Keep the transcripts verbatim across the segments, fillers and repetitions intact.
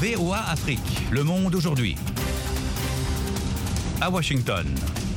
V O A Afrique, Le Monde aujourd'hui. À Washington.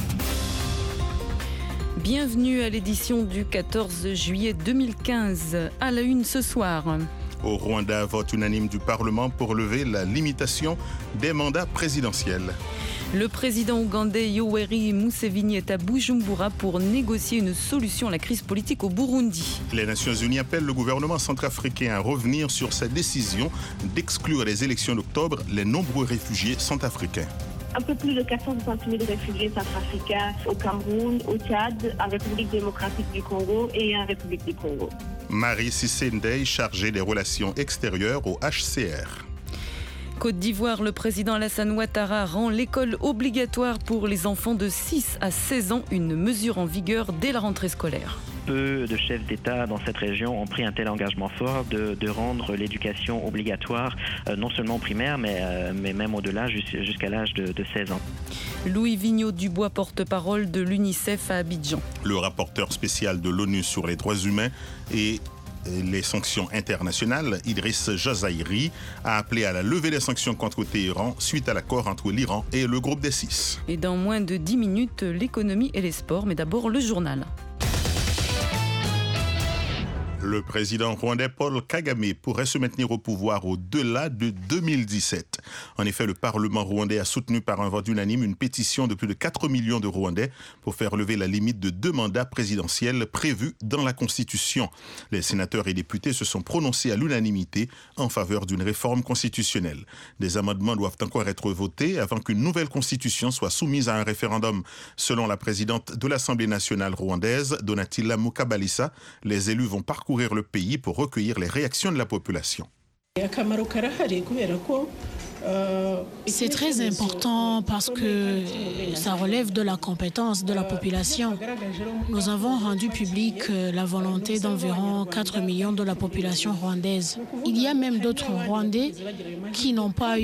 Bienvenue à l'édition du quatorze juillet deux mille quinze. À la une ce soir. Au Rwanda, vote unanime du Parlement pour lever la limitation des mandats présidentiels. Le président ougandais Yoweri Museveni est à Bujumbura pour négocier une solution à la crise politique au Burundi. Les Nations Unies appellent le gouvernement centrafricain à revenir sur sa décision d'exclure des élections d'octobre les nombreux réfugiés centrafricains. Un peu plus de quatre cent soixante mille réfugiés centrafricains au Cameroun, au Tchad, en République démocratique du Congo et en République du Congo. Marie Cissé Ndeye, chargée des relations extérieures au H C R. Côte d'Ivoire, le président Alassane Ouattara rend l'école obligatoire pour les enfants de six à seize ans, une mesure en vigueur dès la rentrée scolaire. Peu de chefs d'État dans cette région ont pris un tel engagement fort de, de rendre l'éducation obligatoire, euh, non seulement au primaire, mais, euh, mais même au-delà, jusqu'à l'âge de, de seize ans. Louis Vigneaud-Dubois, porte-parole de l'UNICEF à Abidjan. Le rapporteur spécial de l'ONU sur les droits humains et les sanctions internationales, Idriss Jazairi, a appelé à la levée des sanctions contre Téhéran suite à l'accord entre l'Iran et le groupe des six. Et dans moins de dix minutes, l'économie et les sports, mais d'abord le journal. Le président rwandais Paul Kagame pourrait se maintenir au pouvoir au-delà de deux mille dix-sept. En effet, le Parlement rwandais a soutenu par un vote unanime une pétition de plus de quatre millions de Rwandais pour faire lever la limite de deux mandats présidentiels prévus dans la Constitution. Les sénateurs et députés se sont prononcés à l'unanimité en faveur d'une réforme constitutionnelle. Des amendements doivent encore être votés avant qu'une nouvelle Constitution soit soumise à un référendum. Selon la présidente de l'Assemblée nationale rwandaise, Donatilla Mukabalisa, les élus vont parcourir le pays pour recueillir les réactions de la population. C'est très important parce que ça relève de la compétence de la population. Nous avons rendu publique la volonté d'environ quatre millions de la population rwandaise. Il y a même d'autres Rwandais qui n'ont pas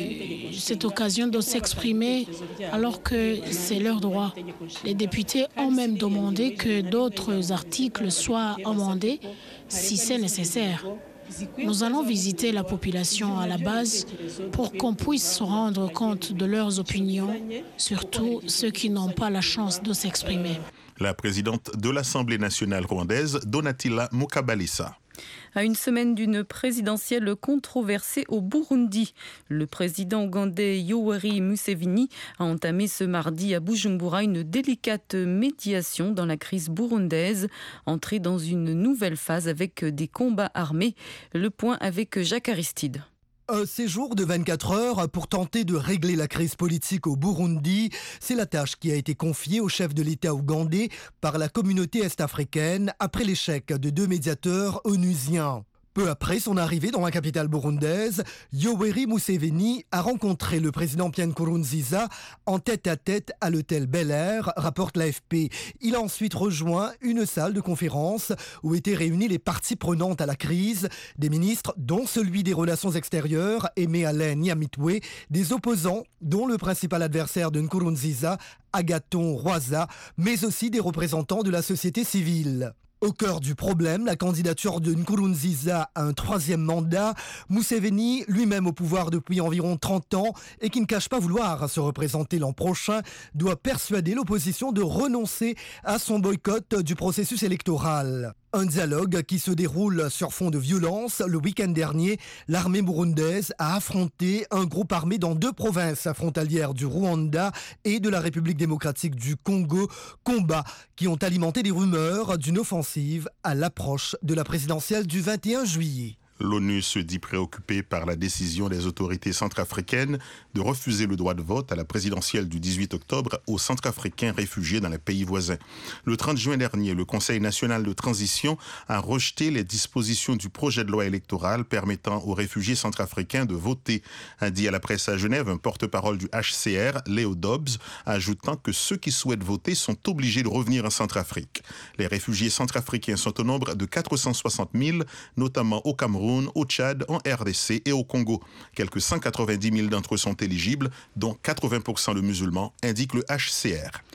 eu cette occasion de s'exprimer alors que c'est leur droit. Les députés ont même demandé que d'autres articles soient amendés si c'est nécessaire. Nous allons visiter la population à la base pour qu'on puisse se rendre compte de leurs opinions, surtout ceux qui n'ont pas la chance de s'exprimer. La présidente de l'Assemblée nationale rwandaise, Donatilla Mukabalisa. À une semaine d'une présidentielle controversée au Burundi, le président ougandais Yoweri Museveni a entamé ce mardi à Bujumbura une délicate médiation dans la crise burundaise, entrée dans une nouvelle phase avec des combats armés. Le point avec Jacques Aristide. Un séjour de vingt-quatre heures pour tenter de régler la crise politique au Burundi, c'est la tâche qui a été confiée au chef de l'État ougandais par la communauté est-africaine après l'échec de deux médiateurs onusiens. Peu après son arrivée dans la capitale burundaise, Yoweri Museveni a rencontré le président Pierre Nkurunziza en tête-à-tête à l'hôtel Bel Air, rapporte l'A F P. Il a ensuite rejoint une salle de conférence où étaient réunies les parties prenantes à la crise, des ministres dont celui des Relations extérieures, Aimé Alain Nyamitwe, des opposants dont le principal adversaire de Nkurunziza, Agathon Rwasa, mais aussi des représentants de la société civile. Au cœur du problème, la candidature de Nkurunziza à un troisième mandat, Museveni, lui-même au pouvoir depuis environ trente ans et qui ne cache pas vouloir se représenter l'an prochain, doit persuader l'opposition de renoncer à son boycott du processus électoral. Un dialogue qui se déroule sur fond de violence. Le week-end dernier, l'armée burundaise a affronté un groupe armé dans deux provinces frontalières du Rwanda et de la République démocratique du Congo, combats qui ont alimenté des rumeurs d'une offensive à l'approche de la présidentielle du vingt et un juillet. L'ONU se dit préoccupée par la décision des autorités centrafricaines de refuser le droit de vote à la présidentielle du dix-huit octobre aux Centrafricains réfugiés dans les pays voisins. Le trente juin dernier, le Conseil national de transition a rejeté les dispositions du projet de loi électoral permettant aux réfugiés centrafricains de voter, a dit à la presse à Genève un porte-parole du H C R, Léo Dobbs, ajoutant que ceux qui souhaitent voter sont obligés de revenir en Centrafrique. Les réfugiés centrafricains sont au nombre de quatre cent soixante mille, notamment au Cameroun, au Tchad, en R D C et au Congo. Quelques cent quatre-vingt-dix mille d'entre eux sont éligibles, dont quatre-vingts pour cent de musulmans, indique le H C R.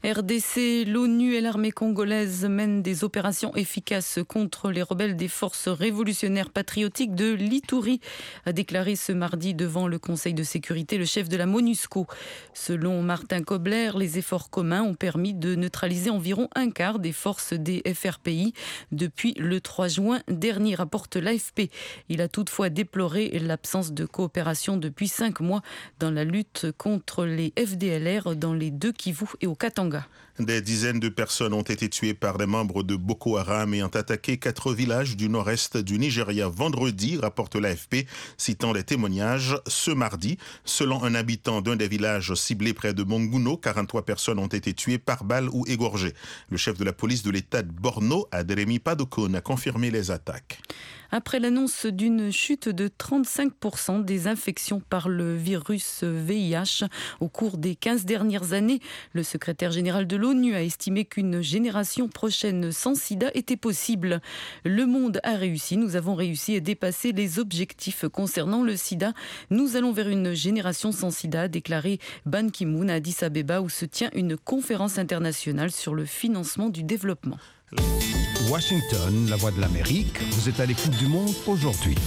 R D C, l'ONU et l'armée congolaise mènent des opérations efficaces contre les rebelles des forces révolutionnaires patriotiques de l'Ituri, a déclaré ce mardi devant le Conseil de sécurité le chef de la MONUSCO. Selon Martin Kobler, les efforts communs ont permis de neutraliser environ un quart des forces des F R P I depuis le trois juin dernier, rapporte l'A F P. Il a toutefois déploré l'absence de coopération depuis cinq mois dans la lutte contre les F D L R dans les deux Kivu et au Katanga. Des dizaines de personnes ont été tuées par des membres de Boko Haram et ont attaqué quatre villages du nord-est du Nigeria vendredi, rapporte l'A F P, citant des témoignages ce mardi. Selon un habitant d'un des villages ciblés près de Monguno, quarante-trois personnes ont été tuées par balle ou égorgées. Le chef de la police de l'État de Borno, Aderemi Padokone, a confirmé les attaques. Après l'annonce d'une chute de trente-cinq pour cent des infections par le virus V I H au cours des quinze dernières années, le secrétaire général de l'ONU a estimé qu'une génération prochaine sans sida était possible. Le monde a réussi, nous avons réussi à dépasser les objectifs concernant le sida. Nous allons vers une génération sans sida, a déclaré Ban Ki-moon à Addis Abeba, où se tient une conférence internationale sur le financement du développement. Washington, la voix de l'Amérique, vous êtes à l'écoute du monde aujourd'hui.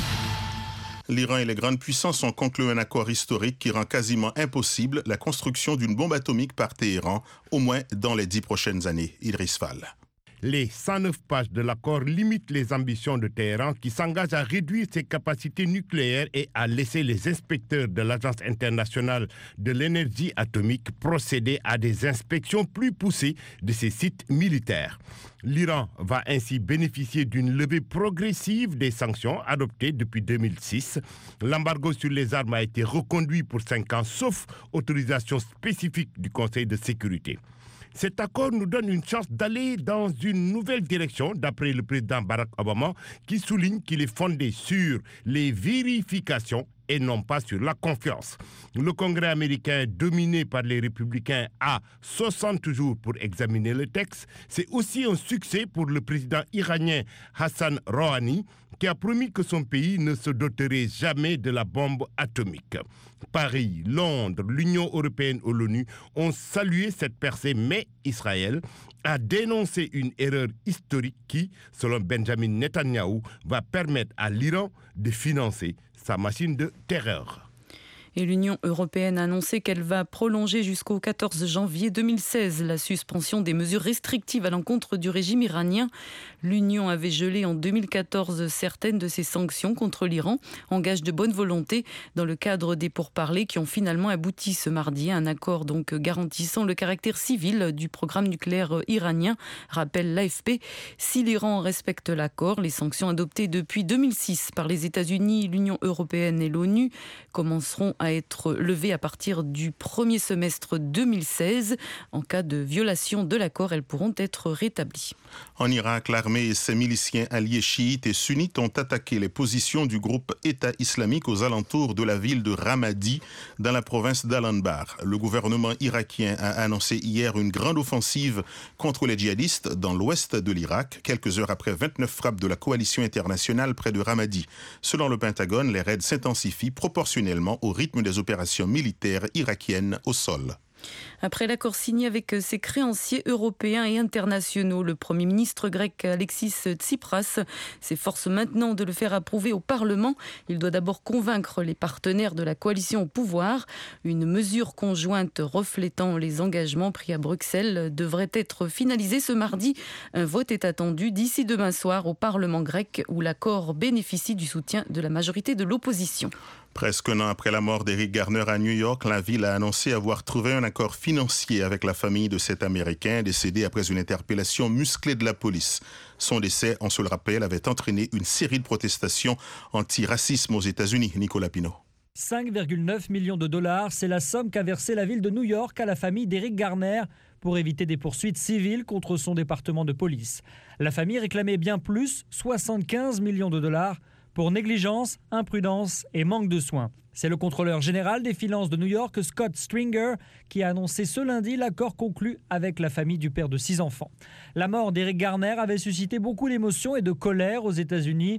L'Iran et les grandes puissances ont conclu un accord historique qui rend quasiment impossible la construction d'une bombe atomique par Téhéran, au moins dans les dix prochaines années. Idriss Fall. Les cent neuf pages de l'accord limitent les ambitions de Téhéran qui s'engage à réduire ses capacités nucléaires et à laisser les inspecteurs de l'Agence internationale de l'énergie atomique procéder à des inspections plus poussées de ses sites militaires. L'Iran va ainsi bénéficier d'une levée progressive des sanctions adoptées depuis deux mille six. L'embargo sur les armes a été reconduit pour cinq ans, sauf autorisation spécifique du Conseil de sécurité. Cet accord nous donne une chance d'aller dans une nouvelle direction, d'après le président Barack Obama, qui souligne qu'il est fondé sur les vérifications et non pas sur la confiance. Le Congrès américain, dominé par les républicains, a soixante jours pour examiner le texte. C'est aussi un succès pour le président iranien Hassan Rouhani, qui a promis que son pays ne se doterait jamais de la bombe atomique. Paris, Londres, l'Union européenne et l'ONU ont salué cette percée, mais Israël a dénoncé une erreur historique qui, selon Benjamin Netanyahou, va permettre à l'Iran de financer sa machine de terreur. Et l'Union européenne a annoncé qu'elle va prolonger jusqu'au quatorze janvier deux mille seize la suspension des mesures restrictives à l'encontre du régime iranien. L'Union avait gelé en deux mille quatorze certaines de ses sanctions contre l'Iran, en gage de bonne volonté, dans le cadre des pourparlers qui ont finalement abouti ce mardi à un accord donc garantissant le caractère civil du programme nucléaire iranien, rappelle l'A F P. Si l'Iran respecte l'accord, les sanctions adoptées depuis deux mille six par les États-Unis, l'Union européenne et l'ONU commenceront à être levées à partir du premier semestre deux mille seize. En cas de violation de l'accord, elles pourront être rétablies. En Irak, l'armée et ses miliciens alliés chiites et sunnites ont attaqué les positions du groupe État islamique aux alentours de la ville de Ramadi, dans la province d'Al-Anbar. Le gouvernement irakien a annoncé hier une grande offensive contre les djihadistes dans l'ouest de l'Irak, quelques heures après vingt-neuf frappes de la coalition internationale près de Ramadi. Selon le Pentagone, les raids s'intensifient proportionnellement au rythme des opérations militaires irakiennes au sol. Après l'accord signé avec ses créanciers européens et internationaux, le Premier ministre grec Alexis Tsipras s'efforce maintenant de le faire approuver au Parlement. Il doit d'abord convaincre les partenaires de la coalition au pouvoir. Une mesure conjointe reflétant les engagements pris à Bruxelles devrait être finalisée ce mardi. Un vote est attendu d'ici demain soir au Parlement grec, où l'accord bénéficie du soutien de la majorité de l'opposition. Presque un an après la mort d'Eric Garner à New York, la ville a annoncé avoir trouvé un accord financier avec la famille de cet Américain décédé après une interpellation musclée de la police. Son décès, on se le rappelle, avait entraîné une série de protestations anti-racisme aux États-Unis. Nicolas Pinault. cinq virgule neuf millions de dollars, c'est la somme qu'a versée la ville de New York à la famille d'Eric Garner pour éviter des poursuites civiles contre son département de police. La famille réclamait bien plus, soixante-quinze millions de dollars, pour négligence, imprudence et manque de soins. C'est le contrôleur général des finances de New York, Scott Stringer, qui a annoncé ce lundi l'accord conclu avec la famille du père de six enfants. La mort d'Eric Garner avait suscité beaucoup d'émotions et de colère aux États-Unis.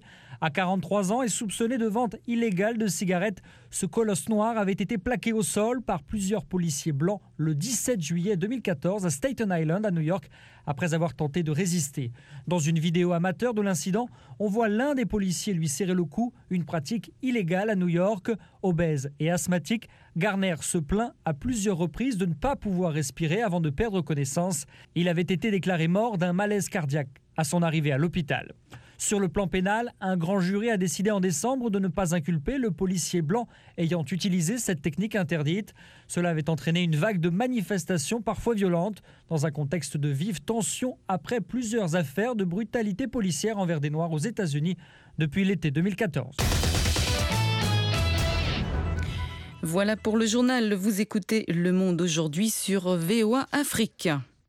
À quarante-trois ans et soupçonné de vente illégale de cigarettes, ce colosse noir avait été plaqué au sol par plusieurs policiers blancs le dix-sept juillet deux mille quatorze à Staten Island, à New York, après avoir tenté de résister. Dans une vidéo amateur de l'incident, on voit l'un des policiers lui serrer le cou, une pratique illégale à New York. Obèse et asthmatique, Garner se plaint à plusieurs reprises de ne pas pouvoir respirer avant de perdre connaissance. Il avait été déclaré mort d'un malaise cardiaque à son arrivée à l'hôpital. Sur le plan pénal, un grand jury a décidé en décembre de ne pas inculper le policier blanc ayant utilisé cette technique interdite. Cela avait entraîné une vague de manifestations parfois violentes dans un contexte de vive tension après plusieurs affaires de brutalité policière envers des Noirs aux États-Unis depuis l'été deux mille quatorze. Voilà pour le journal. Vous écoutez Le Monde aujourd'hui sur V O A Afrique.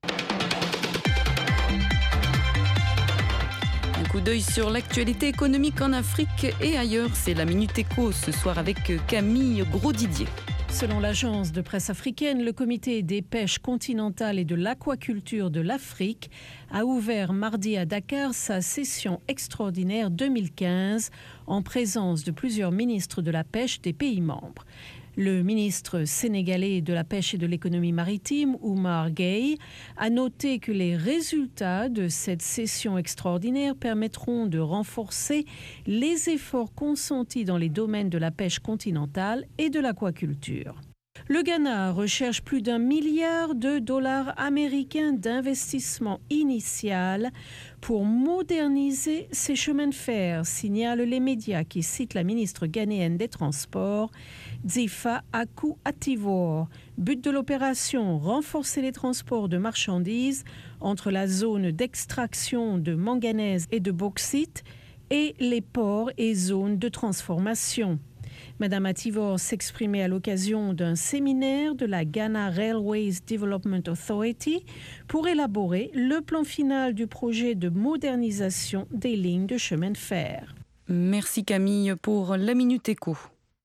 Coup d'œil sur l'actualité économique en Afrique et ailleurs, c'est la Minute Éco ce soir avec Camille Gros-Didier. Selon l'agence de presse africaine, le comité des pêches continentales et de l'aquaculture de l'Afrique a ouvert mardi à Dakar sa session extraordinaire deux mille quinze en présence de plusieurs ministres de la pêche des pays membres. Le ministre sénégalais de la pêche et de l'économie maritime, Oumar Gueye, a noté que les résultats de cette session extraordinaire permettront de renforcer les efforts consentis dans les domaines de la pêche continentale et de l'aquaculture. Le Ghana recherche plus d'un milliard de dollars américains d'investissement initial pour moderniser ses chemins de fer, signalent les médias qui citent la ministre ghanéenne des Transports, Dzifa Akou Ativor. But de l'opération, renforcer les transports de marchandises entre la zone d'extraction de manganèse et de bauxite et les ports et zones de transformation. Madame Ativor s'exprimait à l'occasion d'un séminaire de la Ghana Railways Development Authority pour élaborer le plan final du projet de modernisation des lignes de chemin de fer. Merci Camille pour la Minute Éco.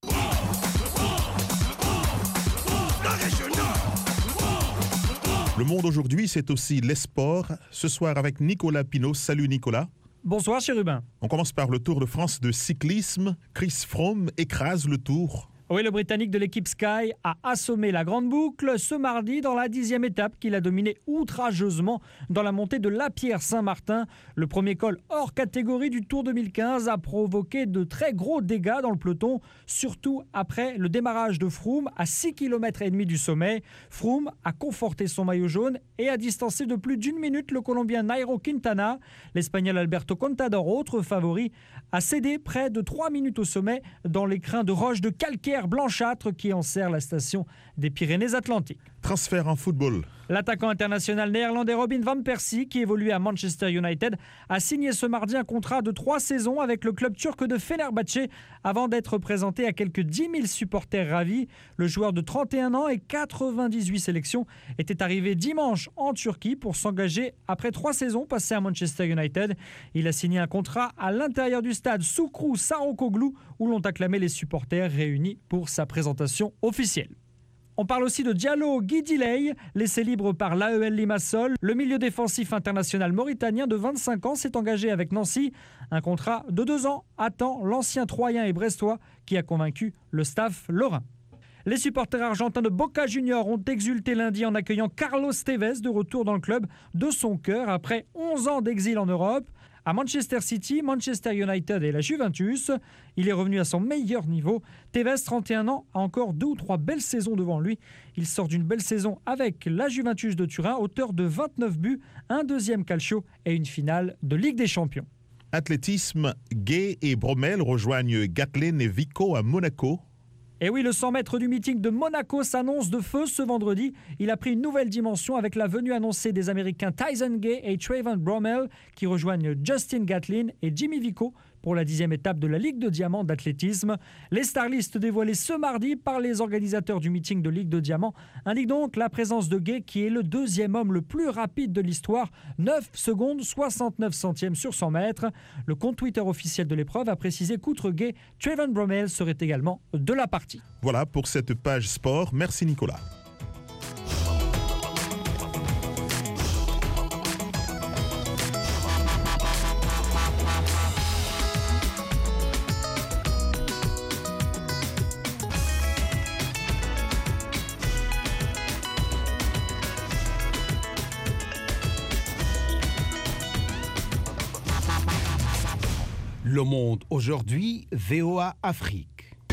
Le Monde aujourd'hui, c'est aussi les sports. Ce soir avec Nicolas Pinault. Salut Nicolas. Bonsoir Chérubin. On commence par le Tour de France de cyclisme. Chris Froome écrase le Tour. Oui, le Britannique de l'équipe Sky a assommé la grande boucle ce mardi dans la dixième étape qu'il a dominée outrageusement dans la montée de La Pierre-Saint-Martin. Le premier col hors catégorie du Tour deux mille quinze a provoqué de très gros dégâts dans le peloton, surtout après le démarrage de Froome à six kilomètres et demi du sommet. Froome a conforté son maillot jaune et a distancé de plus d'une minute le Colombien Nairo Quintana. L'Espagnol Alberto Contador, autre favori, a cédé près de trois minutes au sommet dans l'écrin de roches de calcaire blanchâtre qui enserre la station des Pyrénées-Atlantiques. Transfert en football. L'attaquant international néerlandais Robin van Persie, qui évolue à Manchester United, a signé ce mardi un contrat de trois saisons avec le club turc de Fenerbahçe avant d'être présenté à quelques dix mille supporters ravis. Le joueur de trente et un ans et quatre-vingt-dix-huit sélections était arrivé dimanche en Turquie pour s'engager après trois saisons passées à Manchester United. Il a signé un contrat à l'intérieur du stade Şükrü Saracoğlu où l'ont acclamé les supporters réunis pour sa présentation officielle. On parle aussi de Diallo Guidiley, laissé libre par l'A E L Limassol. Le milieu défensif international mauritanien de vingt-cinq ans s'est engagé avec Nancy. Un contrat de deux ans attend l'ancien Troyen et Brestois qui a convaincu le staff lorrain. Les supporters argentins de Boca Juniors ont exulté lundi en accueillant Carlos Tevez de retour dans le club de son cœur après onze ans d'exil en Europe. À Manchester City, Manchester United et la Juventus, il est revenu à son meilleur niveau. Tevez, trente et un ans, a encore deux ou trois belles saisons devant lui. Il sort d'une belle saison avec la Juventus de Turin, auteur de vingt-neuf buts, un deuxième calcio et une finale de Ligue des Champions. Athlétisme, Gueye et Bromel rejoignent Gatlin et Vico à Monaco. Et oui, le cent mètres du meeting de Monaco s'annonce de feu ce vendredi. Il a pris une nouvelle dimension avec la venue annoncée des Américains Tyson Gay et Trayvon Bromell qui rejoignent Justin Gatlin et Jimmy Vico pour la dixième étape de la Ligue de Diamant d'athlétisme. Les starlistes dévoilés ce mardi par les organisateurs du meeting de Ligue de Diamant indiquent donc la présence de Gay qui est le deuxième homme le plus rapide de l'histoire, neuf secondes soixante-neuf centièmes sur cent mètres. Le compte Twitter officiel de l'épreuve a précisé qu'outre Gay, Trayvon Bromell serait également de la partie. Voilà pour cette page sport. Merci Nicolas. Le Monde aujourd'hui, V O A Afrique.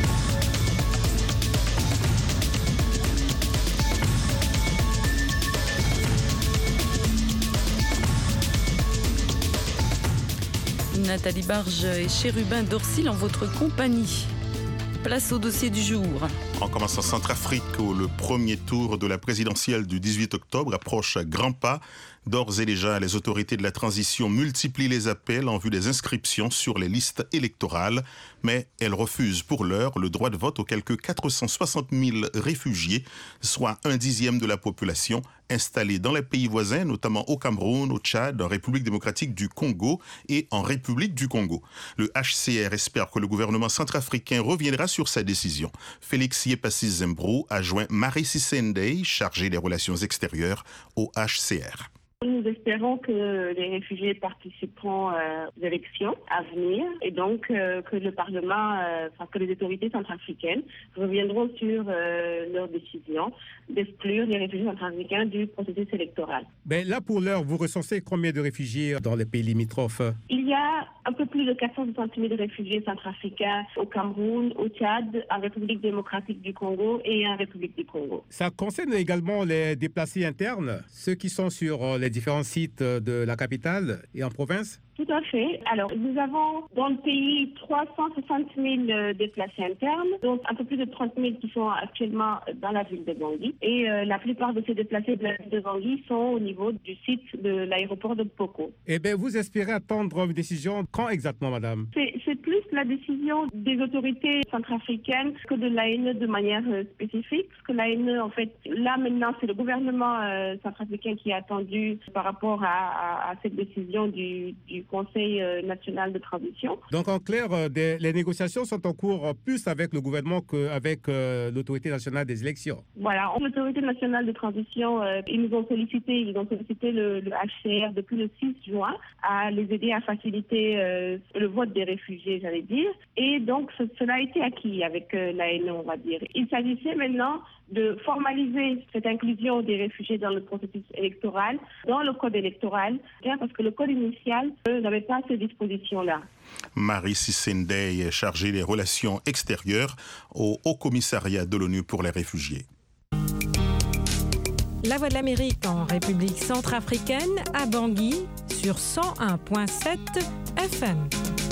Nathalie Barge et Chérubin Dorsil en votre compagnie. Place au dossier du jour. On commence en Centrafrique où le premier tour de la présidentielle du dix-huit octobre approche à grands pas. D'ores et déjà, les autorités de la transition multiplient les appels en vue des inscriptions sur les listes électorales. Mais elles refusent pour l'heure le droit de vote aux quelques quatre cent soixante mille réfugiés, soit un dixième de la population installée dans les pays voisins, notamment au Cameroun, au Tchad, en République démocratique du Congo et en République du Congo. Le H C R espère que le gouvernement centrafricain reviendra sur sa décision. Félix Yepassi Zembrou a joint Marie Sissendey, chargée des relations extérieures au H C R. Nous espérons que les réfugiés participeront euh, aux élections à venir et donc euh, que le Parlement, euh, enfin, que les autorités centrafricaines reviendront sur euh, leur décision d'exclure les réfugiés centrafricains du processus électoral. Ben là, pour l'heure, vous recensez combien de réfugiés dans les pays limitrophes? Il y a un peu plus de quatre cent soixante mille réfugiés centrafricains au Cameroun, au Tchad, en République démocratique du Congo et en République du Congo. Ça concerne également les déplacés internes, ceux qui sont sur les différents sites de la capitale et en province? Tout à fait. Alors, nous avons dans le pays trois cent soixante mille déplacés internes, donc un peu plus de trente mille qui sont actuellement dans la ville de Bangui. Et euh, la plupart de ces déplacés de la ville de Bangui sont au niveau du site de l'aéroport de Poko. Eh bien, vous espérez attendre une décision quand exactement, madame? C'est, c'est plus la décision des autorités centrafricaines que de l'A N E de manière euh, spécifique. Parce que l'A N E, en fait, là maintenant, c'est le gouvernement euh, centrafricain qui a attendu par rapport à, à, à cette décision du, du Conseil national de transition. Donc en clair, euh, des, les négociations sont en cours euh, plus avec le gouvernement qu'avec euh, l'autorité nationale des élections. Voilà, l'autorité nationale de transition, euh, ils nous ont sollicité, ils ont sollicité le, le H C R depuis le six juin à les aider à faciliter euh, le vote des réfugiés, j'allais dire. Et donc ce, cela a été acquis avec euh, l'A N E, on va dire. Il s'agissait maintenant de formaliser cette inclusion des réfugiés dans le processus électoral, dans le code électoral, parce que le code initial euh, n'avait pas ces dispositions-là. Marie Sissendey est chargée des relations extérieures au Haut Commissariat de l'ONU pour les réfugiés. La Voix de l'Amérique en République centrafricaine, à Bangui, sur cent un virgule sept F M.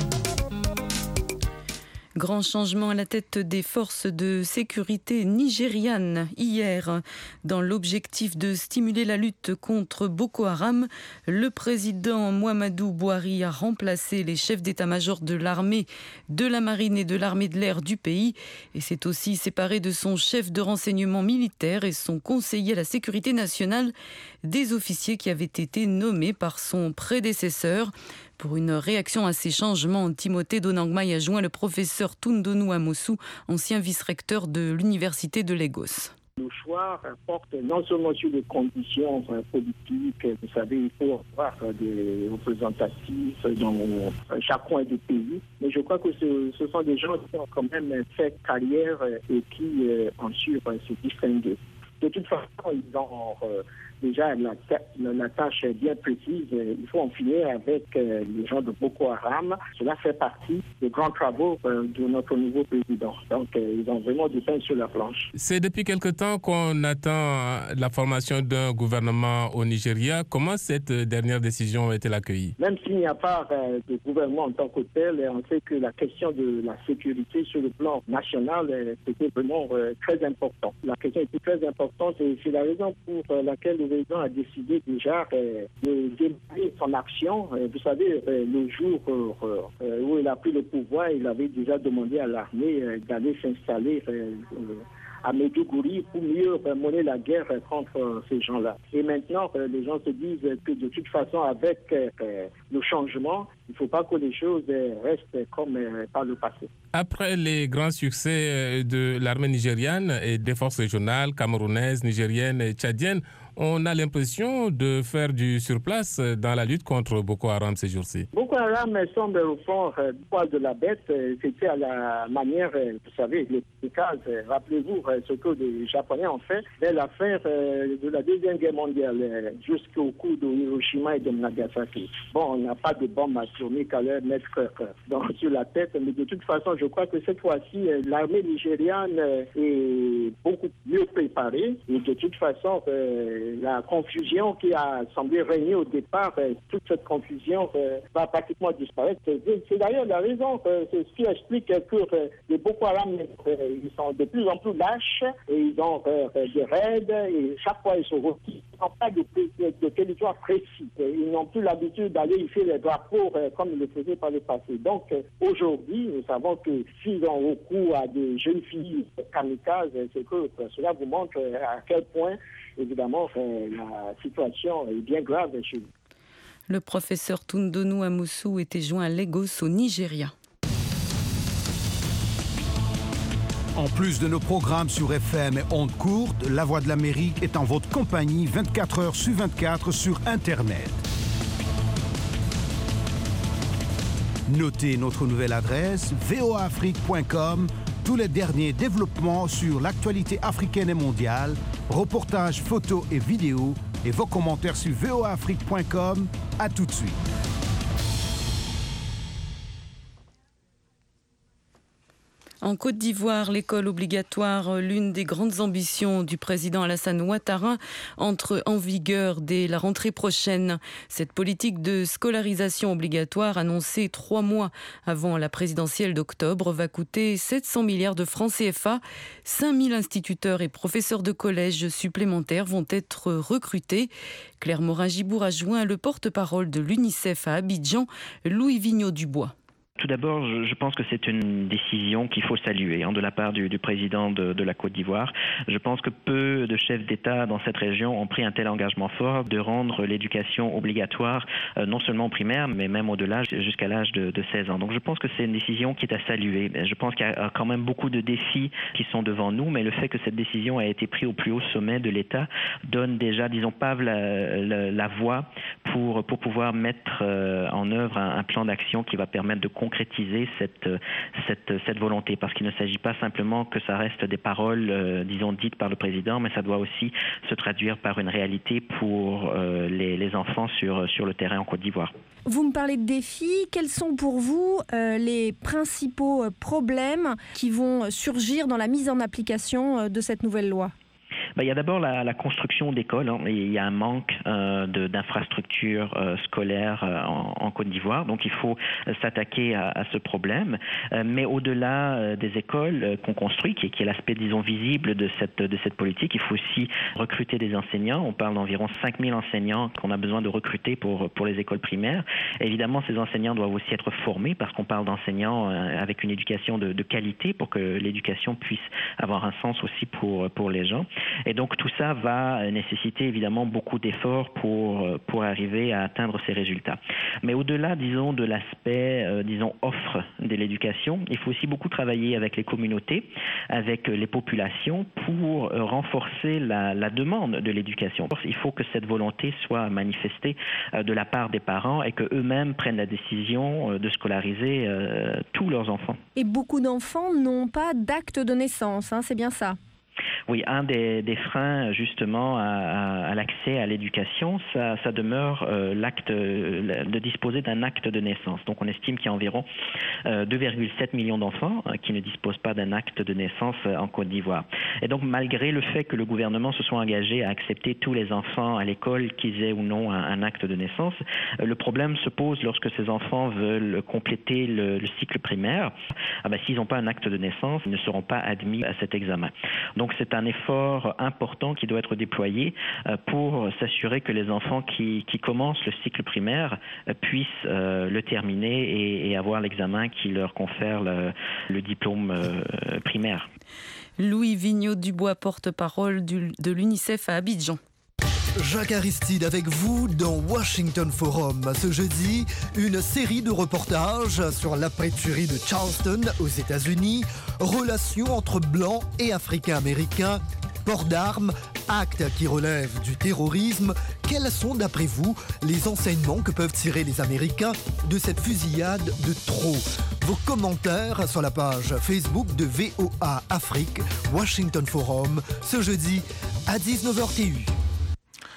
Grand changement à la tête des forces de sécurité nigérianes hier. Dans l'objectif de stimuler la lutte contre Boko Haram, le président Muhammadu Buhari a remplacé les chefs d'état-major de l'armée, de la marine et de l'armée de l'air du pays et s'est aussi séparé de son chef de renseignement militaire et son conseiller à la sécurité nationale, des officiers qui avaient été nommés par son prédécesseur. Pour une réaction à ces changements, Timothée Donangmai a joint le professeur Tundonu Amosu, ancien vice-recteur de l'université de Lagos. Le choix porte non seulement sur les conditions politiques, vous savez, il faut avoir des représentatifs dans chaque coin du pays, mais je crois que ce, ce sont des gens qui ont quand même fait carrière et qui en sur se distinguer. De toute façon, ils ont euh, déjà la, la tâche bien précise. Il faut en finir avec euh, les gens de Boko Haram. Cela fait partie des grands travaux euh, de notre nouveau président. Donc, euh, ils ont vraiment du pain sur la planche. C'est depuis quelque temps qu'on attend la formation d'un gouvernement au Nigeria. Comment cette dernière décision a-t-elle accueillie? Même s'il n'y a pas euh, de gouvernement en tant que tel, on sait que la question de la sécurité sur le plan national, euh, c'était vraiment euh, très important. La question était très importante. Et c'est la raison pour laquelle le président a décidé déjà de démarrer son action. Vous savez, le jour où il a pris le pouvoir, il avait déjà demandé à l'armée d'aller s'installer à Maiduguri pour mieux mener la guerre contre ces gens-là. Et maintenant, les gens se disent que de toute façon, avec le changement, il ne faut pas que les choses restent comme par le passé. Après les grands succès de l'armée nigériane et des forces régionales, camerounaises, nigériennes et tchadiennes, on a l'impression de faire du surplace dans la lutte contre Boko Haram ces jours-ci. Boko Haram semble au fond euh, poil de la bête. C'était à la manière, vous savez, les cas. Rappelez-vous ce que les Japonais ont fait dès l'affaire de la Deuxième Guerre mondiale jusqu'au coup de Hiroshima et de Nagasaki. Bon, on n'a pas de bombes astronomiques allaient mettre dans, sur la tête. Mais de toute façon, je crois que cette fois-ci, l'armée nigériane est beaucoup mieux préparée. Et de toute façon, euh, la confusion qui a semblé régner au départ, euh, toute cette confusion euh, va pratiquement disparaître. C'est, c'est d'ailleurs la raison, euh, c'est ce qui explique que euh, les Boko Haram, euh, ils sont de plus en plus lâches, et ils ont euh, des raids, et chaque fois ils se retirent. Ils n'ont pas de, de, de territoire précis. Ils n'ont plus l'habitude d'aller ici les drapeaux euh, comme ils le faisaient par le passé. Donc euh, aujourd'hui, nous savons que s'ils ont recours à des jeunes filles kamikazes, c'est que euh, cela vous montre euh, à quel point, évidemment, euh, la situation est bien grave chez nous. Le professeur Tundonu Amusu était joint à Lagos au Nigeria. En plus de nos programmes sur F M et ondes courtes, La Voix de l'Amérique est en votre compagnie vingt-quatre heures sur vingt-quatre sur Internet. Notez notre nouvelle adresse v o a afrique point com. Tous les derniers développements sur l'actualité africaine et mondiale, reportages, photos et vidéos, et vos commentaires sur v o a afrique point com. À tout de suite. En Côte d'Ivoire, l'école obligatoire, l'une des grandes ambitions du président Alassane Ouattara, entre en vigueur dès la rentrée prochaine. Cette politique de scolarisation obligatoire, annoncée trois mois avant la présidentielle d'octobre, va coûter sept cents milliards de francs C F A. cinq mille instituteurs et professeurs de collège supplémentaires vont être recrutés. Claire Morin-Gibour a joint le porte-parole de l'UNICEF à Abidjan, Louis Vigneaud-Dubois. Tout d'abord, je pense que c'est une décision qu'il faut saluer hein, de la part du, du président de, de la Côte d'Ivoire. Je pense que peu de chefs d'État dans cette région ont pris un tel engagement fort de rendre l'éducation obligatoire, euh, non seulement primaire, mais même au-delà, jusqu'à l'âge de, de seize ans. Donc je pense que c'est une décision qui est à saluer. Je pense qu'il y a quand même beaucoup de défis qui sont devant nous, mais le fait que cette décision a été prise au plus haut sommet de l'État donne déjà, disons, pave la, la, la voie pour, pour pouvoir mettre euh, en œuvre un, un plan d'action qui va permettre de concrétiser cette, cette, cette volonté, parce qu'il ne s'agit pas simplement que ça reste des paroles, euh, disons, dites par le président, mais ça doit aussi se traduire par une réalité pour euh, les, les enfants sur, sur le terrain en Côte d'Ivoire. Vous me parlez de défis. Quels sont pour vous euh, les principaux problèmes qui vont surgir dans la mise en application de cette nouvelle loi ? Ben, il y a d'abord la, la construction d'écoles. Hein. Il y a un manque euh, de, d'infrastructures euh, scolaires euh, en, en Côte d'Ivoire. Donc, il faut euh, s'attaquer à, à ce problème. Euh, mais au-delà euh, des écoles euh, qu'on construit, qui, qui est l'aspect, disons, visible de cette, de cette politique, il faut aussi recruter des enseignants. On parle d'environ cinq mille enseignants qu'on a besoin de recruter pour, pour les écoles primaires. Et évidemment, ces enseignants doivent aussi être formés, parce qu'on parle d'enseignants euh, avec une éducation de, de qualité pour que l'éducation puisse avoir un sens aussi pour, pour les gens. Et donc tout ça va nécessiter évidemment beaucoup d'efforts pour, pour arriver à atteindre ces résultats. Mais au-delà, disons, de l'aspect, euh, disons, offre de l'éducation, il faut aussi beaucoup travailler avec les communautés, avec les populations pour renforcer la, la demande de l'éducation. Il faut que cette volonté soit manifestée euh, de la part des parents et qu'eux-mêmes prennent la décision euh, de scolariser euh, tous leurs enfants. Et beaucoup d'enfants n'ont pas d'acte de naissance, hein, c'est bien ça ? Oui, un des, des freins justement à, à, à l'accès à l'éducation, ça, ça demeure euh, l'acte de disposer d'un acte de naissance. Donc on estime qu'il y a environ euh, deux virgule sept millions d'enfants euh, qui ne disposent pas d'un acte de naissance euh, en Côte d'Ivoire. Et donc malgré le fait que le gouvernement se soit engagé à accepter tous les enfants à l'école, qu'ils aient ou non un, un acte de naissance, euh, le problème se pose lorsque ces enfants veulent compléter le, le cycle primaire. Ah ben, s'ils n'ont pas un acte de naissance, ils ne seront pas admis à cet examen. Donc c'est un effort important qui doit être déployé pour s'assurer que les enfants qui, qui commencent le cycle primaire puissent euh, le terminer et, et avoir l'examen qui leur confère le, le diplôme euh, primaire. Louis Vigneaud-Dubois, porte-parole du, de l'UNICEF à Abidjan. Jacques Aristide avec vous dans Washington Forum. Ce jeudi, une série de reportages sur l'après-tuerie de Charleston aux États-Unis, relations entre blancs et africains-américains, port d'armes, actes qui relèvent du terrorisme. Quels sont, d'après vous, les enseignements que peuvent tirer les Américains de cette fusillade de trop ? Vos commentaires sur la page Facebook de V O A Afrique, Washington Forum, ce jeudi à dix-neuf heures T U.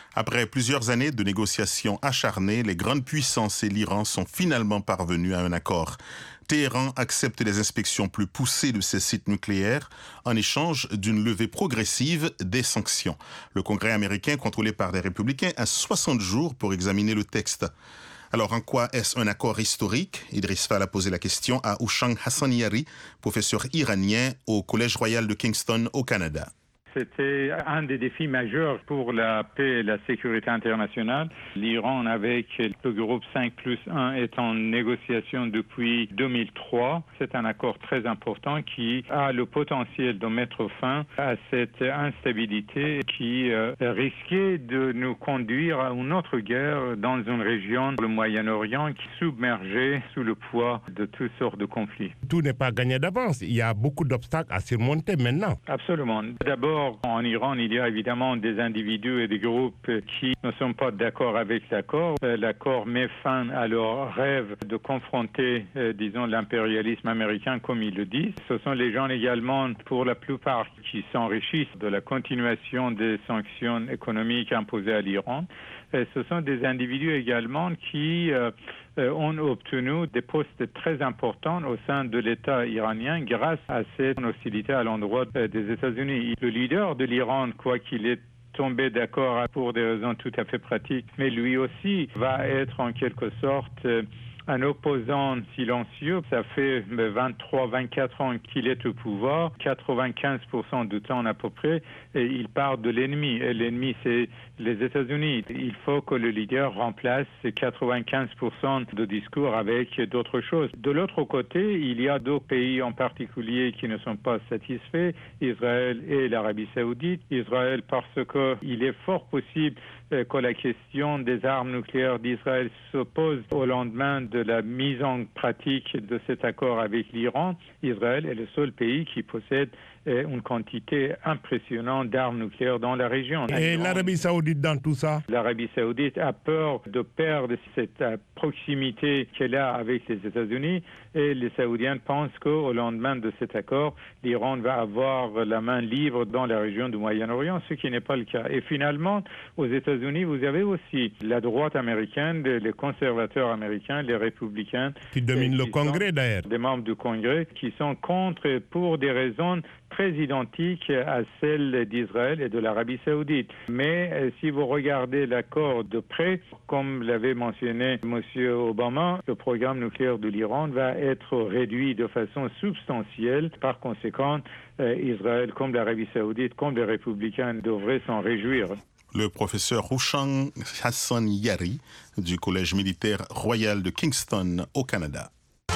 Après plusieurs années de négociations acharnées, les grandes puissances et l'Iran sont finalement parvenus à un accord. Téhéran accepte des inspections plus poussées de ses sites nucléaires en échange d'une levée progressive des sanctions. Le Congrès américain, contrôlé par des républicains, a soixante jours pour examiner le texte. Alors, en quoi est-ce un accord historique? Idriss Fall a posé la question à Ouchang Hassaniari, professeur iranien au Collège royal de Kingston au Canada. C'était un des défis majeurs pour la paix et la sécurité internationale. L'Iran, avec le groupe cinq plus un, est en négociation depuis deux mille trois. C'est un accord très important qui a le potentiel de mettre fin à cette instabilité qui euh, risquait de nous conduire à une autre guerre dans une région, le Moyen-Orient, qui submergeait sous le poids de toutes sortes de conflits. Tout n'est pas gagné d'avance. Il y a beaucoup d'obstacles à surmonter maintenant. Absolument. D'abord, en Iran, il y a évidemment des individus et des groupes qui ne sont pas d'accord avec l'accord. L'accord met fin à leur rêve de confronter, euh, disons, l'impérialisme américain, comme ils le disent. Ce sont les gens également, pour la plupart, qui s'enrichissent de la continuation des sanctions économiques imposées à l'Iran. Et ce sont des individus également qui euh, ont obtenu des postes très importants au sein de l'État iranien grâce à cette hostilité à l'endroit des États-Unis. Le leader de l'Iran, quoi qu'il est tombé d'accord pour des raisons tout à fait pratiques, mais lui aussi va être en quelque sorte un opposant silencieux. Ça fait vingt-trois vingt-quatre ans qu'il est au pouvoir, quatre-vingt-quinze pour cent du temps à peu près, et il part de l'ennemi. Et l'ennemi, c'est les États-Unis. Il faut que le leader remplace ces quatre-vingt-quinze pour cent de discours avec d'autres choses. De l'autre côté, il y a deux pays en particulier qui ne sont pas satisfaits, Israël et l'Arabie Saoudite. Israël parce qu'il est fort possible que la question des armes nucléaires d'Israël se pose au lendemain de la mise en pratique de cet accord avec l'Iran. Israël est le seul pays qui possède une quantité impressionnante d'armes nucléaires dans la région. Et l'Arabie Saoudite dans tout ça? L'Arabie Saoudite a peur de perdre cette proximité qu'elle a avec les États-Unis et les Saoudiens pensent qu'au lendemain de cet accord, l'Iran va avoir la main libre dans la région du Moyen-Orient, ce qui n'est pas le cas. Et finalement, aux États-Unis, vous avez aussi la droite américaine, les conservateurs américains, les républicains. Qui dominent le Congrès d'ailleurs. Des membres du Congrès qui sont contre pour des raisons très identiques à celles d'Israël et de l'Arabie Saoudite. Mais euh, si vous regardez l'accord de près, comme l'avait mentionné M. Obama, le programme nucléaire de l'Iran va être réduit de façon substantielle. Par conséquent, euh, Israël, comme l'Arabie Saoudite, comme les républicains, devraient s'en réjouir. Le professeur Ouchang Hassaniari du Collège militaire royal de Kingston au Canada.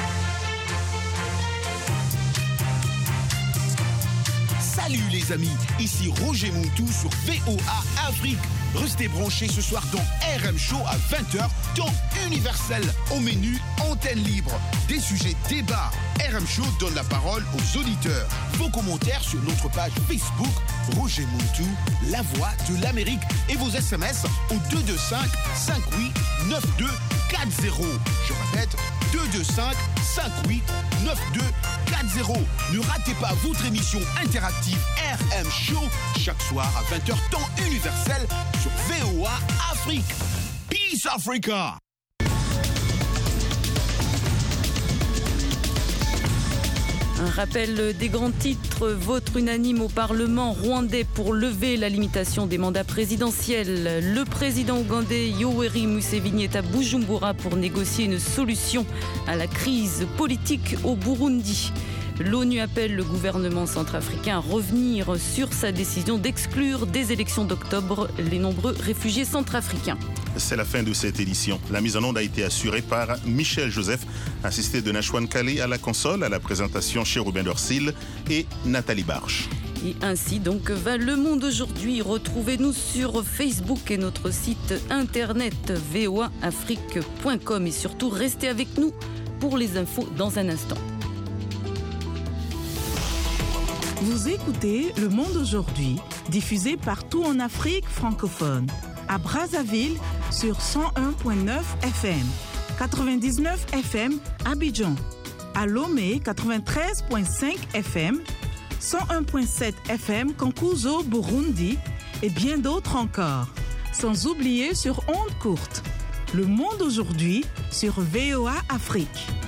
Salut les amis, ici Roger Montou sur V O A Afrique. Restez branchés ce soir dans R M Show à vingt heures, temps universel. Au menu, antenne libre, des sujets débats. R M Show donne la parole aux auditeurs. Vos commentaires sur notre page Facebook, Roger Montou, la voix de l'Amérique. Et vos S M S au deux deux cinq, cinq huit, neuf deux quatre zéro. Je répète, deux deux cinq, cinq huit, neuf deux quatre zéro. Ne ratez pas votre émission interactive R M Show chaque soir à vingt heures, temps universel sur V O A Afrique. Peace Africa! Un rappel des grands titres. Vote unanime au Parlement rwandais pour lever la limitation des mandats présidentiels. Le président ougandais Yoweri Museveni est à Bujumbura pour négocier une solution à la crise politique au Burundi. L'ONU appelle le gouvernement centrafricain à revenir sur sa décision d'exclure des élections d'octobre les nombreux réfugiés centrafricains. C'est la fin de cette édition. La mise en onde a été assurée par Michel Joseph, assisté de Nashwan Kale à la console, à la présentation chez Robin Dorsil et Nathalie Barche. Et ainsi donc va le monde aujourd'hui. Retrouvez-nous sur Facebook et notre site internet v o a afrique point com et surtout restez avec nous pour les infos dans un instant. Vous écoutez Le Monde aujourd'hui, diffusé partout en Afrique francophone. À Brazzaville sur cent un virgule neuf F M, quatre-vingt-dix-neuf F M Abidjan. À Lomé, quatre-vingt-treize virgule cinq F M, cent un virgule sept F M Cankuzo, Burundi et bien d'autres encore. sans oublier sur ondes courtes. Le monde aujourd'hui sur V O A Afrique.